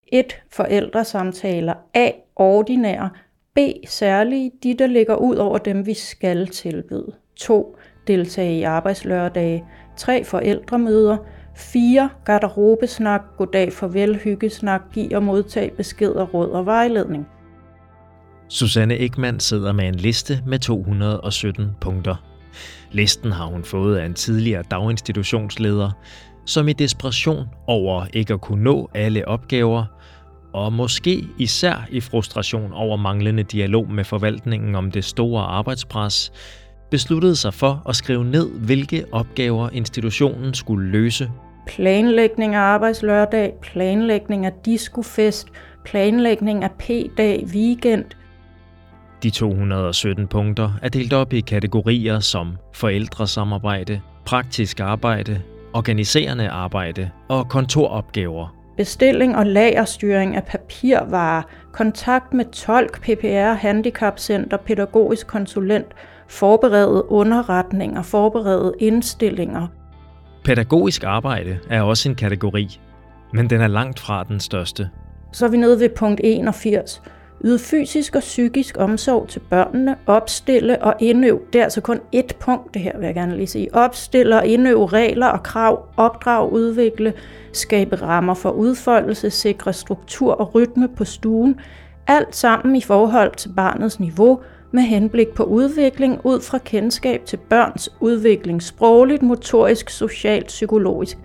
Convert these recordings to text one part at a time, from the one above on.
1. Forældresamtaler. A. Ordinære. B. Særlige, de der ligger ud over dem, vi skal tilbyde. 2. Deltage i arbejdslørdage. 3. Forældremøder. 4. Garderobesnak, goddag farvel, hyggesnak, giv og modtag beskeder, råd og vejledning. Susanne Ekman sidder med en liste med 217 punkter. Listen har hun fået af en tidligere daginstitutionsleder, som i desperation over ikke at kunne nå alle opgaver, og måske især i frustration over manglende dialog med forvaltningen om det store arbejdspres, besluttede sig for at skrive ned, hvilke opgaver institutionen skulle løse. Planlægning af arbejdslørdag, planlægning af discofest, planlægning af p-dag, weekend. De 217 punkter er delt op i kategorier som forældresamarbejde, praktisk arbejde, organiserende arbejde og kontoropgaver. Bestilling og lagerstyring af papirvarer, kontakt med tolk, PPR, handicapcenter, pædagogisk konsulent, forberede underretninger, forberede indstillinger. Pædagogisk arbejde er også en kategori, men den er langt fra den største. Så er vi nede ved punkt 81. Yde fysisk og psykisk omsorg til børnene, opstille og indøve. Det er altså kun ét punkt, det her vil jeg gerne lige sige. Opstille og indøve regler og krav, opdrag, udvikle, skabe rammer for udfoldelse, sikre struktur og rytme på stuen. Alt sammen i forhold til barnets niveau med henblik på udvikling ud fra kendskab til børns udvikling sprogligt, motorisk, socialt, psykologisk.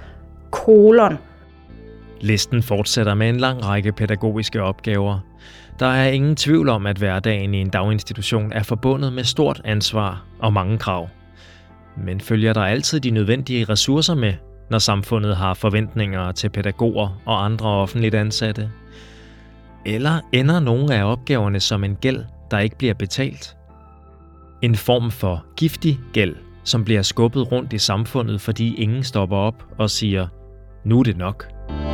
Listen fortsætter med en lang række pædagogiske opgaver. Der er ingen tvivl om, at hverdagen i en daginstitution er forbundet med stort ansvar og mange krav. Men følger der altid de nødvendige ressourcer med, når samfundet har forventninger til pædagoger og andre offentligt ansatte? Eller ender nogle af opgaverne som en gæld, der ikke bliver betalt? En form for giftig gæld, som bliver skubbet rundt i samfundet, fordi ingen stopper op og siger, nu er det nok.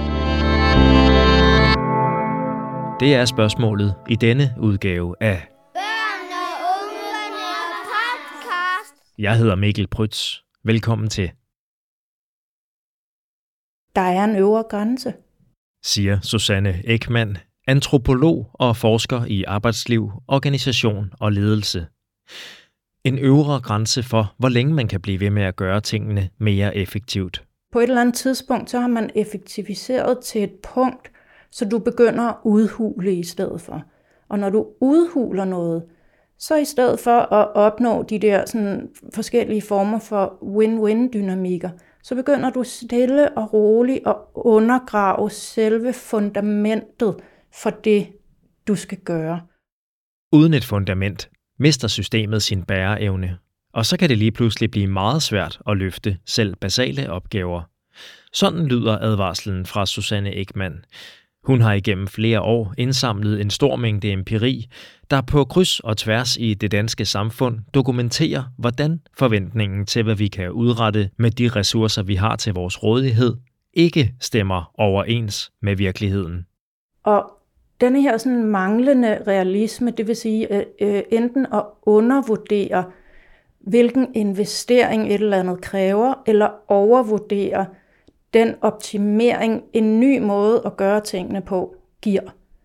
Det er spørgsmålet i denne udgave af Børn og Unge podcast. Jeg hedder Mikkel Prytz. Velkommen til. Der er en øvre grænse, Siger Susanne Ekman, antropolog og forsker i arbejdsliv, organisation og ledelse. En øvre grænse for, hvor længe man kan blive ved med at gøre tingene mere effektivt. På et eller andet tidspunkt, så har man effektiviseret til et punkt, så du begynder at udhule i stedet for. Og når du udhuler noget, så i stedet for at opnå de der sådan, forskellige former for win-win-dynamikker, så begynder du stille og roligt at undergrave selve fundamentet for det, du skal gøre. Uden et fundament mister systemet sin bæreevne, og så kan det lige pludselig blive meget svært at løfte selv basale opgaver. Sådan lyder advarslen fra Susanne Ekman. Hun har igennem flere år indsamlet en stor mængde empiri, der på kryds og tværs i det danske samfund dokumenterer, hvordan forventningen til, hvad vi kan udrette med de ressourcer, vi har til vores rådighed, ikke stemmer overens med virkeligheden. Og denne her sådan manglende realisme, det vil sige enten at undervurdere, hvilken investering et eller andet kræver, eller overvurdere den optimering, en ny måde at gøre tingene på, giver.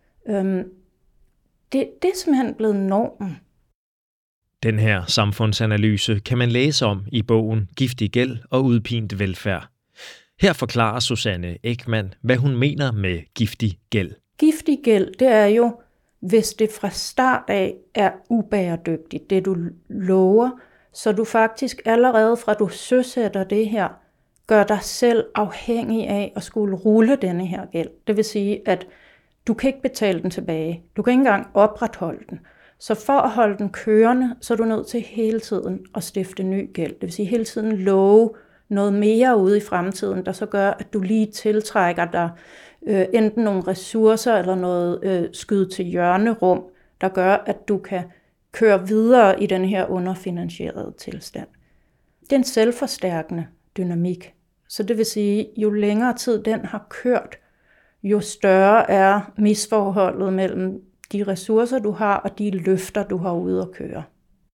Det er simpelthen blevet normen. Den her samfundsanalyse kan man læse om i bogen Giftig gæld og udpint velfærd. Her forklarer Susanne Ekman, hvad hun mener med giftig gæld. Giftig gæld, det er jo, hvis det fra start af er ubæredygtigt, det du lover, så du faktisk allerede fra du søsætter det her, gør dig selv afhængig af at skulle rulle denne her gæld. Det vil sige, at du kan ikke betale den tilbage. Du kan ikke engang opretholde den. Så for at holde den kørende, så er du nødt til hele tiden at stifte ny gæld. Det vil sige hele tiden love noget mere ude i fremtiden, der så gør, at du lige tiltrækker dig enten nogle ressourcer eller noget skyd til hjørnerum, der gør, at du kan køre videre i den her underfinansierede tilstand. Det er en selvforstærkende dynamik. Så det vil sige, jo længere tid den har kørt, jo større er misforholdet mellem de ressourcer, du har, og de løfter, du har ude at køre.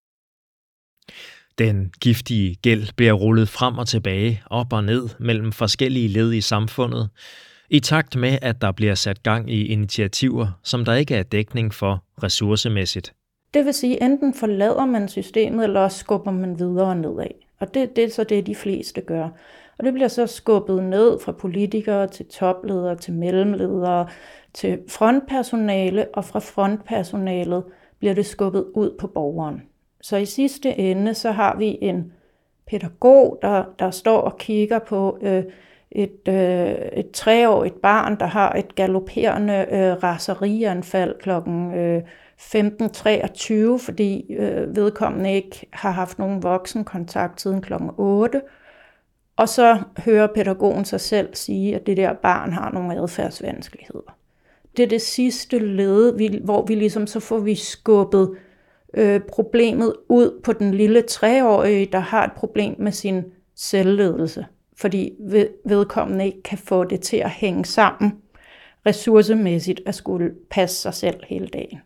Den giftige gæld bliver rullet frem og tilbage, op og ned mellem forskellige led i samfundet, I takt med, at der bliver sat gang i initiativer, som der ikke er dækning for ressourcemæssigt. Det vil sige, enten forlader man systemet, eller også skubber man videre nedad. Og det er så det, de fleste gør. Og det bliver så skubbet ned fra politikere til topledere, til mellemledere, til frontpersonale, og fra frontpersonalet bliver det skubbet ud på borgeren. Så i sidste ende, så har vi en pædagog, der står og kigger på et 3-årigt barn, der har et galopperende raserianfald klokken 15:23, fordi vedkommende ikke har haft nogen voksenkontakt siden klokken 8. Og så hører pædagogen sig selv sige, at det der barn har nogle adfærdsvanskeligheder. Det er det sidste led, hvor vi ligesom så får vi skubbet problemet ud på den lille 3-årige, der har et problem med sin selvledelse, fordi vedkommende ikke kan få det til at hænge sammen ressourcemæssigt at skulle passe sig selv hele dagen.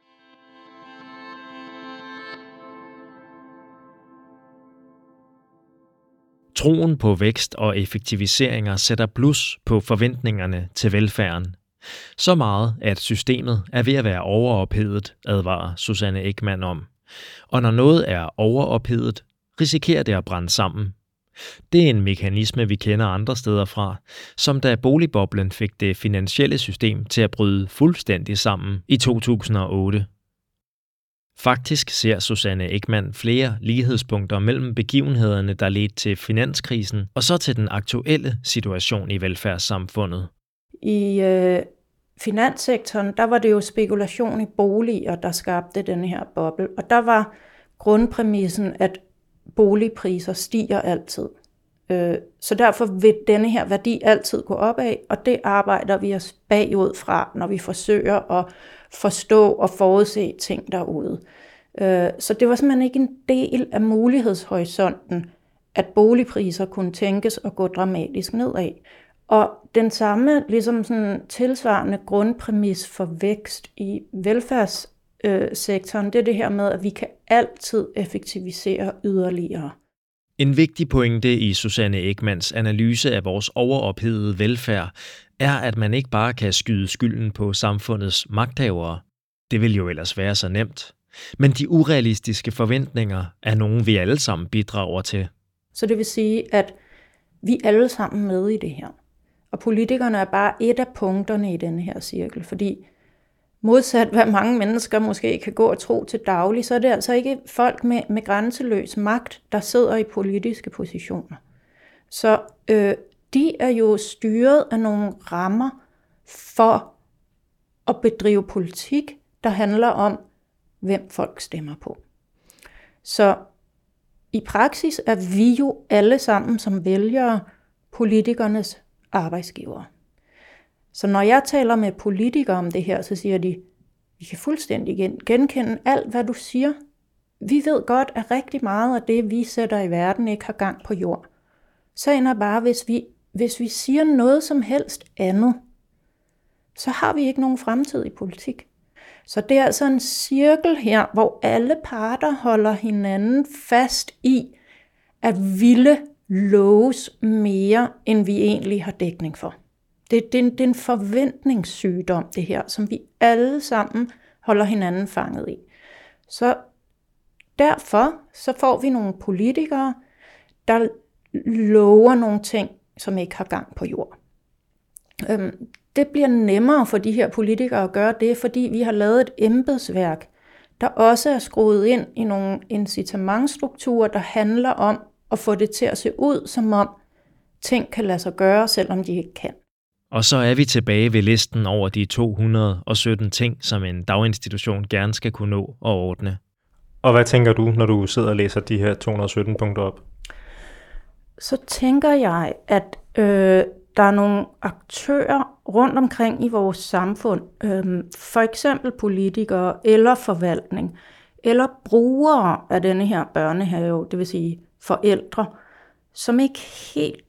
Troen på vækst og effektiviseringer sætter blus på forventningerne til velfærden. Så meget, at systemet er ved at være overophedet, advarer Susanne Ekman om. Og når noget er overophedet, risikerer det at brænde sammen. Det er en mekanisme, vi kender andre steder fra, som da boligboblen fik det finansielle system til at bryde fuldstændig sammen i 2008. Faktisk ser Susanne Ekman flere lighedspunkter mellem begivenhederne, der ledte til finanskrisen, og så til den aktuelle situation i velfærdssamfundet. I finanssektoren, der var det jo spekulation i boliger, der skabte den her boble. Og der var grundpræmissen, at boligpriser stiger altid. Så derfor vil denne her værdi altid gå opad, og det arbejder vi os bagud fra, når vi forsøger at forstå og forudse ting derude. Så det var simpelthen ikke en del af mulighedshorisonten, at boligpriser kunne tænkes at gå dramatisk nedad. Og den samme ligesom sådan tilsvarende grundpræmis for vækst i velfærdssektoren, det er det her med, at vi kan altid effektivisere yderligere. En vigtig pointe i Susanne Ekmans analyse af vores overophedede velfærd er, at man ikke bare kan skyde skylden på samfundets magthavere. Det vil jo ellers være så nemt. Men de urealistiske forventninger er nogen, vi alle sammen bidrager til. Så det vil sige, at vi er alle sammen med i det her. Og politikerne er bare et af punkterne i denne her cirkel, fordi modsat hvad mange mennesker måske kan gå og tro til daglig, så er det altså ikke folk med grænseløs magt, der sidder i politiske positioner. Så de er jo styret af nogle rammer for at bedrive politik, der handler om, hvem folk stemmer på. Så i praksis er vi jo alle sammen som vælgere politikernes arbejdsgivere. Så når jeg taler med politikere om det her, så siger de, vi kan fuldstændig genkende alt, hvad du siger. Vi ved godt, at rigtig meget af det, vi sætter i verden, ikke har gang på jord. Sagen er bare, hvis vi siger noget som helst andet, så har vi ikke nogen fremtid i politik. Så det er altså en cirkel her, hvor alle parter holder hinanden fast i at ville loves mere, end vi egentlig har dækning for. Det er en forventningssygdom, det her, som vi alle sammen holder hinanden fanget i. Så derfor så får vi nogle politikere, der lover nogle ting, som ikke har gang på jord. Det bliver nemmere for de her politikere at gøre det, fordi vi har lavet et embedsværk, der også er skruet ind i nogle incitamentsstrukturer, der handler om at få det til at se ud, som om ting kan lade sig gøre, selvom de ikke kan. Og så er vi tilbage ved listen over de 217 ting, som en daginstitution gerne skal kunne nå og ordne. Og hvad tænker du, når du sidder og læser de her 217 punkter op? Så tænker jeg, at der er nogle aktører rundt omkring i vores samfund, for eksempel politikere eller forvaltning, eller brugere af denne her børnehave, det vil sige forældre, som ikke helt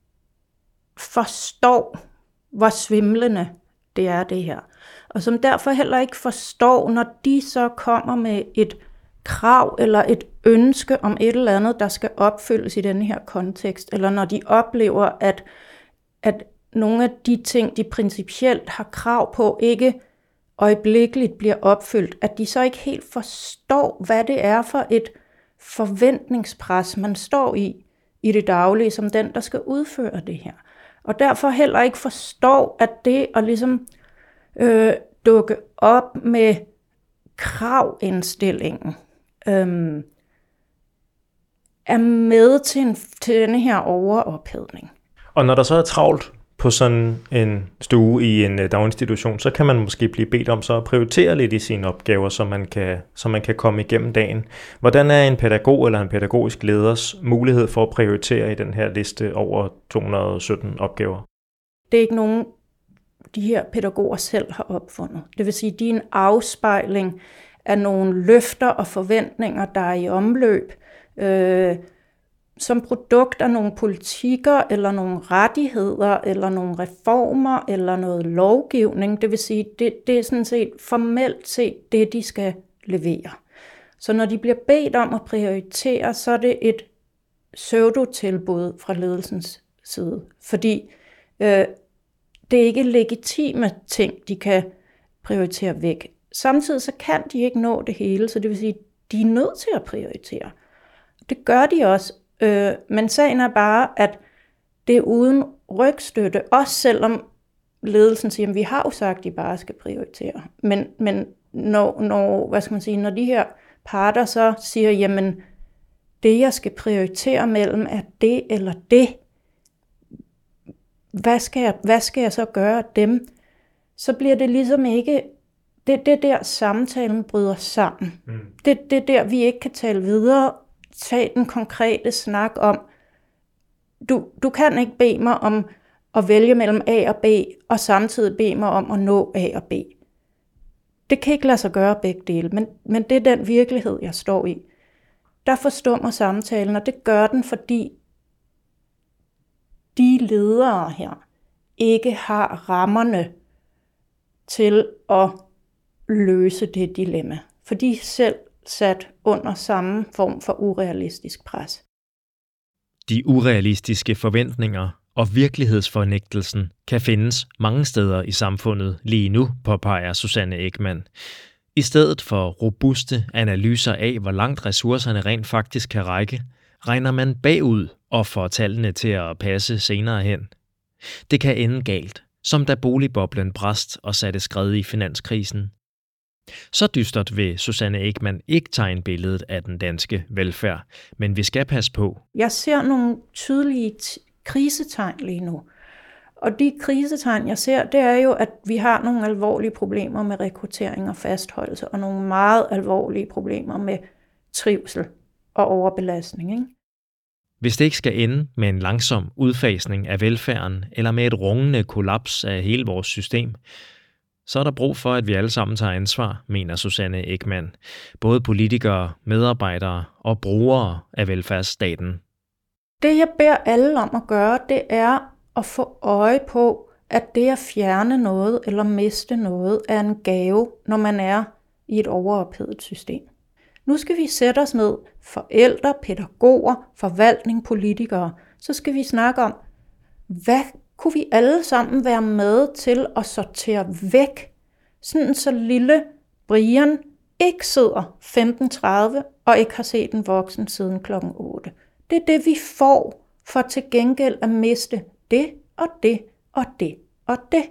forstår, hvor svimlende det er det her. Og som derfor heller ikke forstår, når de så kommer med et krav eller et ønske om et eller andet, der skal opfyldes i denne her kontekst, eller når de oplever, at nogle af de ting, de principielt har krav på, ikke øjeblikkeligt bliver opfyldt, at de så ikke helt forstår, hvad det er for et forventningspres, man står i det daglige, som den, der skal udføre det her. Og derfor heller ikke forstår, at det at ligesom dukke op med kravindstillingen, er med til denne her overophedning. Og når der så er travlt på sådan en stue i en daginstitution, så kan man måske blive bedt om så at prioritere lidt i sine opgaver, så man kan komme igennem dagen. Hvordan er en pædagog eller en pædagogisk leders mulighed for at prioritere i den her liste over 217 opgaver? Det er ikke nogen, de her pædagoger selv har opfundet. Det vil sige, de er en afspejling af nogle løfter og forventninger, der er i omløb, som produkt af nogle politikker, eller nogle rettigheder, eller nogle reformer, eller noget lovgivning. Det vil sige, det er sådan set formelt set det, de skal levere. Så når de bliver bedt om at prioritere, så er det et pseudotilbud fra ledelsens side. Fordi det er ikke legitime ting, de kan prioritere væk. Samtidig så kan de ikke nå det hele, så det vil sige, de er nødt til at prioritere. Det gør de også, men sagen er bare, at det er uden rygstøtte, også selvom ledelsen siger, at vi har jo sagt, at de bare skal prioritere. Men når de her parter så siger, jamen det jeg skal prioritere mellem er det eller det, hvad skal jeg så gøre af dem? Så bliver det ligesom ikke, det der samtalen bryder sammen. Det er der, vi ikke kan tale videre, tage den konkrete snak om, du kan ikke bede mig om at vælge mellem A og B, og samtidig bede mig om at nå A og B. Det kan ikke lade sig gøre begge dele, men det er den virkelighed, jeg står i. Der forstummer samtalen, og det gør den, fordi de ledere her ikke har rammerne til at løse det dilemma. For de er selv sat under samme form for urealistisk pres. De urealistiske forventninger og virkelighedsfornægtelsen kan findes mange steder i samfundet lige nu, påpeger Susanne Ekman. I stedet for robuste analyser af, hvor langt ressourcerne rent faktisk kan række, regner man bagud og får tallene til at passe senere hen. Det kan ende galt, som da boligboblen brast og satte skred i finanskrisen. Så dystert vil Susanne Ekman ikke tegne billedet af den danske velfærd, men vi skal passe på. Jeg ser nogle tydelige krisetegn lige nu. Og de krisetegn, jeg ser, det er jo, at vi har nogle alvorlige problemer med rekruttering og fastholdelse, og nogle meget alvorlige problemer med trivsel og overbelastning, ikke? Hvis det ikke skal ende med en langsom udfasning af velfærden, eller med et rungende kollaps af hele vores system, så er der brug for, at vi alle sammen tager ansvar, mener Susanne Ekman. Både politikere, medarbejdere og brugere af velfærdsstaten. Det jeg beder alle om at gøre, det er at få øje på, at det at fjerne noget eller miste noget er en gave, når man er i et overophedet system. Nu skal vi sætte os ned, forældre, pædagoger, forvaltning, politikere. Så skal vi snakke om, hvad kunne vi alle sammen være med til at sortere væk, sådan så lille Brian ikke sidder 15:30 og ikke har set en voksen siden klokken 8. Det er det, vi får for til gengæld at miste det og det og det og det.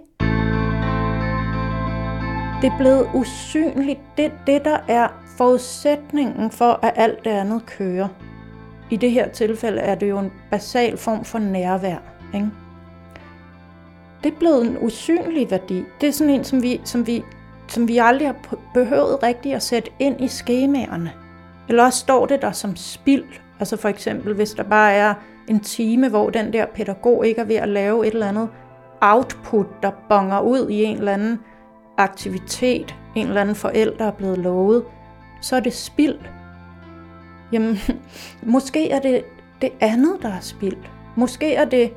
Det er blevet usynligt. Det der er forudsætningen for, at alt det andet kører. I det her tilfælde er det jo en basal form for nærvær, ikke? Det er blevet en usynlig værdi. Det er sådan en, som vi aldrig har behøvet rigtigt at sætte ind i skemaerne. Eller også står det der som spild. Altså for eksempel, hvis der bare er en time, hvor den der pædagog ikke er ved at lave et eller andet output, der bonger ud i en eller anden aktivitet, en eller anden forælder er blevet lovet, så er det spild. Jamen, måske er det andet, der er spild. Måske er det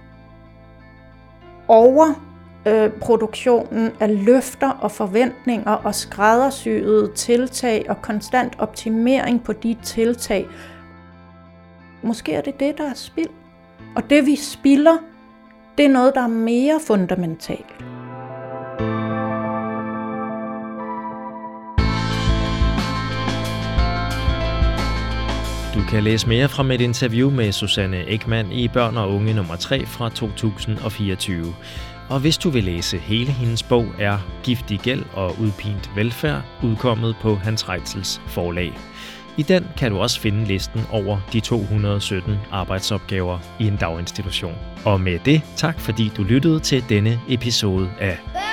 overproduktionen af løfter og forventninger og skræddersyede tiltag og konstant optimering på de tiltag. Måske er det der er spild. Og det vi spilder, Det er noget, der er mere fundamentalt. Du kan læse mere fra mit interview med Susanne Ekman i Børn og Unge nummer 3 fra 2024. Og hvis du vil læse hele hendes bog, er Giftig Gæld og Udpint Velfærd udkommet på Hans Reitzels forlag. I den kan du også finde listen over de 217 arbejdsopgaver i en daginstitution. Og med det, tak fordi du lyttede til denne episode af